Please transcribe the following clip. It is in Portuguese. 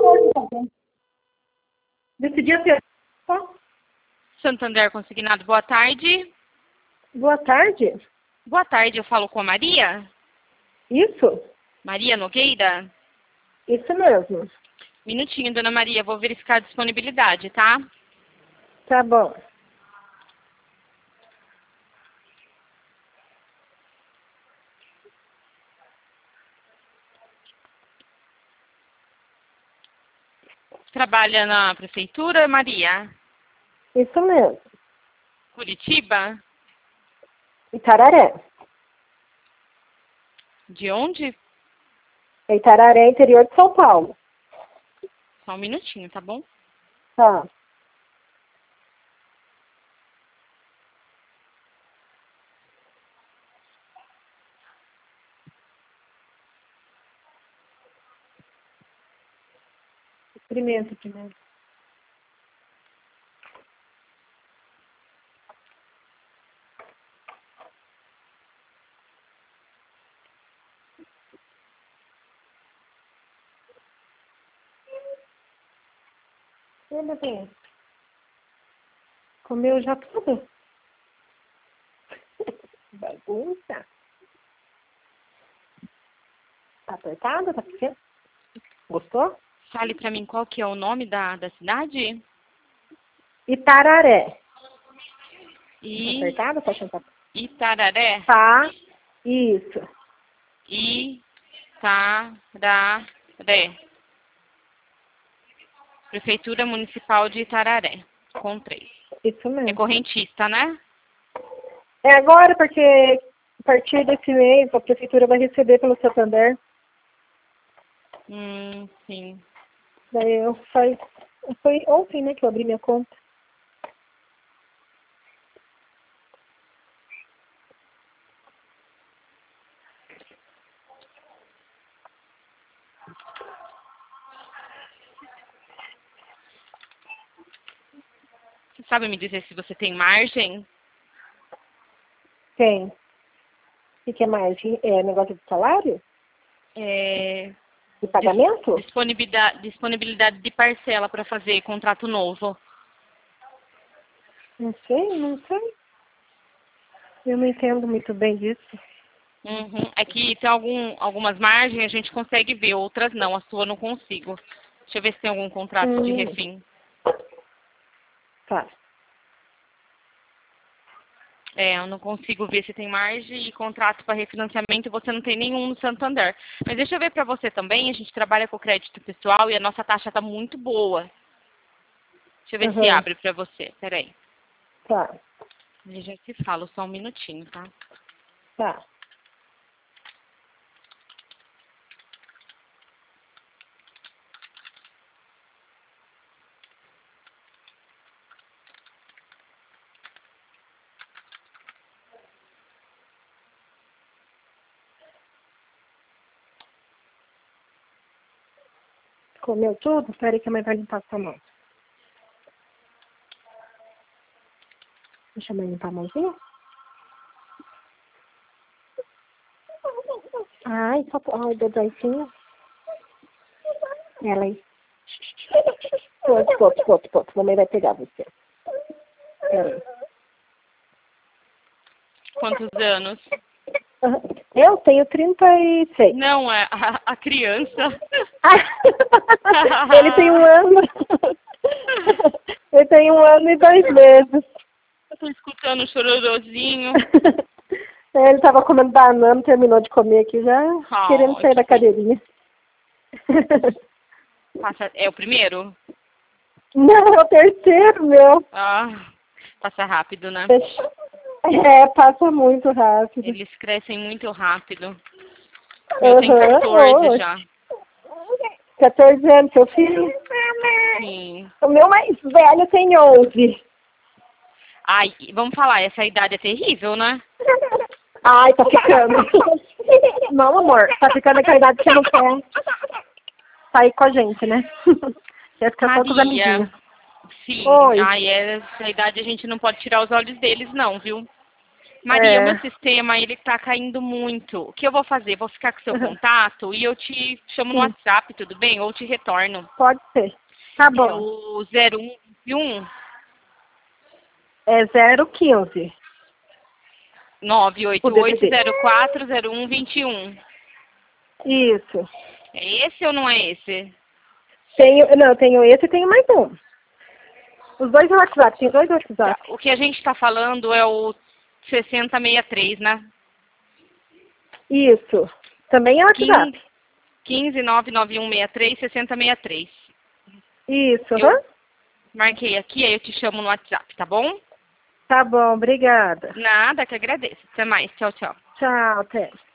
Decidi até. Santander Consignado, boa tarde. Boa tarde. Boa tarde, eu falo com a Maria? Isso? Maria Nogueira? Isso mesmo. Minutinho, dona Maria, vou verificar a disponibilidade, tá? Tá bom. Trabalha na prefeitura, Maria? Isso mesmo. Curitiba? Itararé. De onde? Itararé, interior de São Paulo. Só um minutinho, tá bom? Tá. Experimenta primeiro. E, bebê? Comeu já tudo? Bagunça. Tá apertado? Tá pequeno? Gostou? Fale pra mim qual que é o nome da cidade? Itararé. I... Apertado? Pode tentar. Itararé? Tá. Isso. Itararé. Prefeitura Municipal de Itararé. Encontrei. Isso É mesmo. correntista, né? É agora porque a partir desse mês a prefeitura vai receber pelo Santander. Sim. Daí foi ontem, né, que eu abri minha conta. Você sabe me dizer se você tem margem? Tem. O que é mais? É negócio de salário? De pagamento? Disponibilidade de parcela para fazer contrato novo. Não sei. Eu não entendo muito bem disso. É que tem algumas margens a gente consegue ver, outras não. A sua eu não consigo. Deixa eu ver se tem algum contrato de refim. Tá. Eu não consigo ver se tem margem e contrato para refinanciamento você não tem nenhum no Santander. Mas deixa eu ver para você também, a gente trabalha com crédito pessoal e a nossa taxa está muito boa. Deixa eu ver se abre para você, peraí. Tá. Eu já te falo, só um minutinho, tá? Tá. Comeu tudo? Espera aí que a mãe vai limpar sua mão. Deixa a mãe limpar a mãozinha. Ai, o dedóizinho. Ela aí. Ponto. Mamãe vai pegar você. Peraí. Quantos anos? Eu tenho 36. Não, é a criança. Ele tem 1 ano. Ele tem 1 ano e 2 meses. Eu tô escutando o chororozinho. Ele estava comendo banana, terminou de comer aqui já, querendo sair da cadeirinha. É o primeiro? Não, é o terceiro, meu. Passa rápido, né? Passa muito rápido. Eles crescem muito rápido. Eu tenho 14 já. 14 anos, seu filho? Sim. O meu mais velho tem 11. Ai, vamos falar, essa idade é terrível, né? Ai, tá ficando. Não, amor, tá ficando aquela idade que você não quer sair com a gente, né? Quer ficar só com os amiguinhos. Sim. Oi. Ai, essa idade a gente não pode tirar os olhos deles, não, viu? Maria, meu sistema, ele tá caindo muito. O que eu vou fazer? Vou ficar com seu contato e eu te chamo no WhatsApp, tudo bem? Ou te retorno. Pode ser. Tá É bom. o 0121 É 015. 988040121. Isso. É esse ou não é esse? Não, tenho esse e tenho mais um. Os dois no WhatsApp, tem dois no WhatsApp. O que a gente tá falando é o 6063, né? Isso. Também é WhatsApp. 15991636063. Isso, Eu marquei aqui, aí eu te chamo no WhatsApp, tá bom? Tá bom, obrigada. Nada, que agradeço. Até mais. Tchau, tchau. Tchau, até.